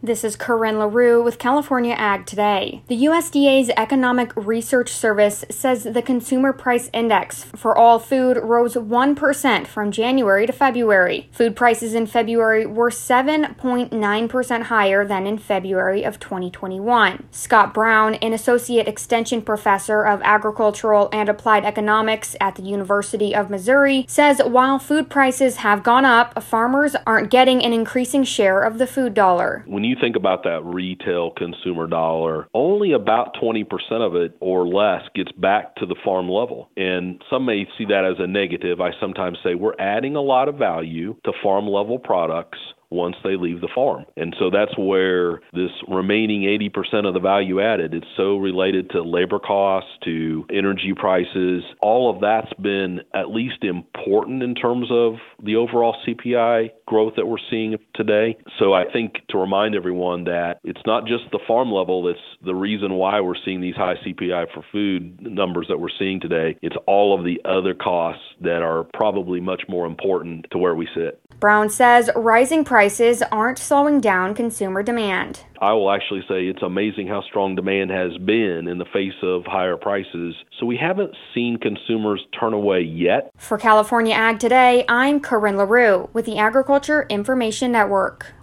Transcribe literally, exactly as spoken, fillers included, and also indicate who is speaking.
Speaker 1: This is Corinne LaRue with California Ag Today. The U S D A's Economic Research Service says the Consumer Price Index for all food rose one percent from January to February. Food prices in February were seven point nine percent higher than in February of twenty twenty-one. Scott Brown, an Associate Extension Professor of Agricultural and Applied Economics at the University of Missouri, says while food prices have gone up, farmers aren't getting an increasing share of the food dollar.
Speaker 2: When you think about that retail consumer dollar, only about twenty percent of it or less gets back to the farm level. And some may see that as a negative. I sometimes say we're adding a lot of value to farm level products once they leave the farm. And so that's where this remaining eighty percent of the value added, it's so related to labor costs, to energy prices. All of that's been at least important in terms of the overall C P I growth that we're seeing today. So I think to remind everyone that it's not just the farm level that's the reason why we're seeing these high C P I for food numbers that we're seeing today. It's all of the other costs that are probably much more important to where we sit.
Speaker 1: Brown says rising prices aren't slowing down consumer demand.
Speaker 2: I will actually say it's amazing how strong demand has been in the face of higher prices. So we haven't seen consumers turn away yet.
Speaker 1: For California Ag Today, I'm Corinne LaRue with the Agriculture Information Network.